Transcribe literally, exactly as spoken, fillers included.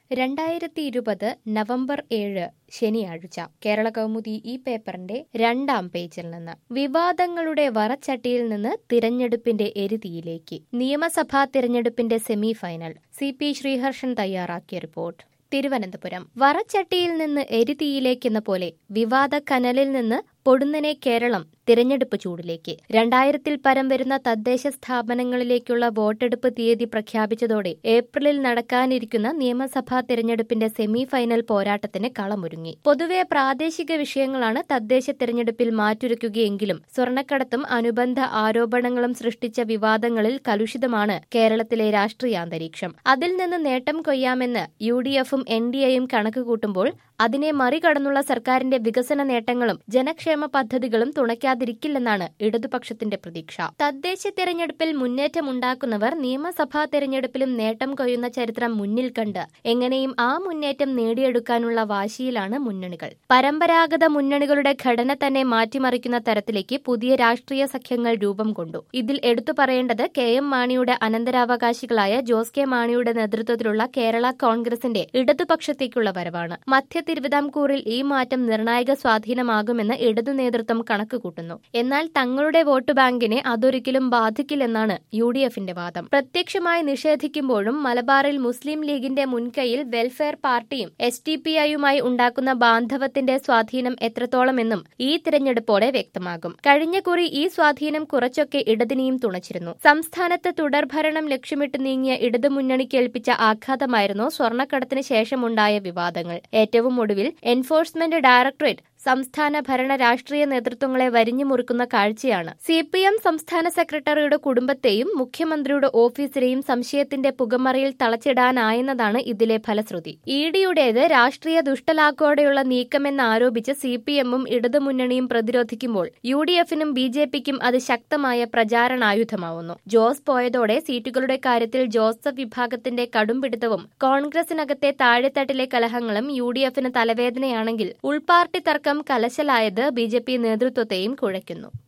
രണ്ടായിരത്തി ഇരുപത് നവംബർ ഏഴ് ശനിയാഴ്ച കേരള കൗമുദി ഈ പേപ്പറിന്റെ രണ്ടാം പേജിൽ നിന്ന് വിവാദങ്ങളുടെ വറച്ചട്ടിയിൽ നിന്ന് തിരഞ്ഞെടുപ്പിന്റെ എരുതിയിലേക്ക് നിയമസഭാ തിരഞ്ഞെടുപ്പിന്റെ semi final C P Sreeharshan തയ്യാറാക്കിയ റിപ്പോർട്ട്. തിരുവനന്തപുരം വറച്ചട്ടിയിൽ നിന്ന് എരുതിയിലേക്കെന്ന പോലെ വിവാദ കനലിൽ നിന്ന് പൊടുന്നനെ കേരളം തിരഞ്ഞെടുപ്പ് ചൂടിലേക്ക്. രണ്ടായിരത്തിൽ പരം വരുന്ന തദ്ദേശ സ്ഥാപനങ്ങളിലേക്കുള്ള വോട്ടെടുപ്പ് തീയതി പ്രഖ്യാപിച്ചതോടെ ഏപ്രിലിൽ നടക്കാനിരിക്കുന്ന നിയമസഭാ തിരഞ്ഞെടുപ്പിന്റെ സെമി ഫൈനൽ പോരാട്ടത്തിന് കളമൊരുങ്ങി. പൊതുവെ പ്രാദേശിക വിഷയങ്ങളാണ് തദ്ദേശ തിരഞ്ഞെടുപ്പിൽ മാറ്റുരയ്ക്കുകയെങ്കിലും സ്വർണ്ണക്കടത്തും അനുബന്ധ ആരോപണങ്ങളും സൃഷ്ടിച്ച വിവാദങ്ങളിൽ കലുഷിതമാണ് കേരളത്തിലെ രാഷ്ട്രീയാന്തരീക്ഷം. അതിൽ നിന്ന് നേട്ടം കൊയ്യാമെന്ന് യു ഡി എഫും എൻ ഡി എയും കണക്ക് കൂട്ടുമ്പോൾ അതിനെ മറികടന്നുള്ള സർക്കാരിന്റെ വികസന നേട്ടങ്ങളും ജനക്ഷേമ പദ്ധതികളും തുണയ്ക്കാതിരിക്കില്ലെന്നാണ് ഇടതുപക്ഷത്തിന്റെ പ്രതീക്ഷ. തദ്ദേശ തിരഞ്ഞെടുപ്പിൽ മുന്നേറ്റമുണ്ടാക്കുന്നവർ നിയമസഭാ തിരഞ്ഞെടുപ്പിലും നേട്ടം കൊയ്യുന്ന ചരിത്രം മുന്നിൽ കണ്ട് എങ്ങനെയും ആ മുന്നേറ്റം നേടിയെടുക്കാനുള്ള വാശിയിലാണ് മുന്നണികൾ. പരമ്പരാഗത മുന്നണികളുടെ ഘടന തന്നെ മാറ്റിമറിക്കുന്ന തരത്തിലേക്ക് പുതിയ രാഷ്ട്രീയ സഖ്യങ്ങൾ രൂപം കൊണ്ടു. ഇതിൽ എടുത്തു പറയേണ്ടത് കെ എം മാണിയുടെ അനന്തരാവകാശികളായ ജോസ് കെ മാണിയുടെ നേതൃത്വത്തിലുള്ള കേരള കോൺഗ്രസിന്റെ ഇടതുപക്ഷത്തേക്കുള്ള വരവാണ്. മധ്യ തിരുവിതാംകൂറിൽ ഈ മാറ്റം നിർണായക സ്വാധീനമാകുമെന്ന് ഇടതു നേതൃത്വം കണക്കുകൂട്ടുന്നു. എന്നാൽ തങ്ങളുടെ വോട്ട് ബാങ്കിനെ അതൊരിക്കലും ബാധിക്കില്ലെന്നാണ് യു ഡി എഫിന്റെ വാദം. പ്രത്യക്ഷമായി നിഷേധിക്കുമ്പോഴും മലബാറിൽ മുസ്ലിം ലീഗിന്റെ മുൻകൈയിൽ വെൽഫെയർ പാർട്ടിയും എസ് ഡി പി ഐയുമായി ഉണ്ടാക്കുന്ന ബാന്ധവത്തിന്റെ സ്വാധീനം എത്രത്തോളമെന്നും ഈ തിരഞ്ഞെടുപ്പോടെ വ്യക്തമാകും. കഴിഞ്ഞ കുറി ഈ സ്വാധീനം കുറച്ചൊക്കെ ഇടതിനെയും തുണച്ചിരുന്നു. സംസ്ഥാനത്ത് തുടർഭരണം ലക്ഷ്യമിട്ട് നീങ്ങിയ ഇടതുമുന്നണി കേൾപ്പിച്ച ആഘാതമായിരുന്നു സ്വർണ്ണക്കടത്തിന് ശേഷമുണ്ടായ വിവാദങ്ങൾ. ഏറ്റവും ഒടുവിൽ എൻഫോഴ്സ്മെന്റ് ഡയറക്ടറേറ്റ് സംസ്ഥാന ഭരണ രാഷ്ട്രീയ നേതൃത്വങ്ങളെ വരിഞ്ഞു മുറുക്കുന്ന കാഴ്ചയാണ്. സി പി എം സംസ്ഥാന സെക്രട്ടറിയുടെ കുടുംബത്തെയും മുഖ്യമന്ത്രിയുടെ ഓഫീസിനെയും സംശയത്തിന്റെ പുകമറയിൽ തളച്ചിടാനായെന്നതാണ് ഇതിലെ ഫലശ്രുതി. ഇ ഡിയുടേത് രാഷ്ട്രീയ ദുഷ്ടലാക്കോടെയുള്ള നീക്കമെന്നാരോപിച്ച് സി പി എമ്മും ഇടതുമുന്നണിയും പ്രതിരോധിക്കുമ്പോൾ യു ഡി എഫിനും ബി ജെ പിക്കും അത് ശക്തമായ പ്രചാരണായുധമാവുന്നു. ജോസ് പോയതോടെ സീറ്റുകളുടെ കാര്യത്തിൽ ജോസഫ് വിഭാഗത്തിന്റെ കടുംപിടുത്തവും കോൺഗ്രസിനകത്തെ താഴെത്തട്ടിലെ കലഹങ്ങളും യു ഡി എഫിന് തലവേദനയാണെങ്കിൽ ഉൾപാർട്ടി തർക്കം കലശലായത് ബി ജെ പി നേതൃത്വത്തെയും കുഴയ്ക്കുന്നു.